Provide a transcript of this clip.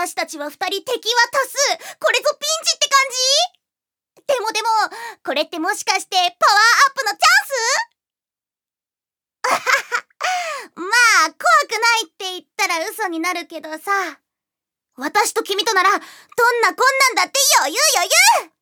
私たちは二人敵は多数。これぞピンチって感じ？でも、これってもしかしてパワーアップのチャンス？まあ、怖くないって言ったら嘘になるけどさ。私と君となら、どんな困難だって余裕！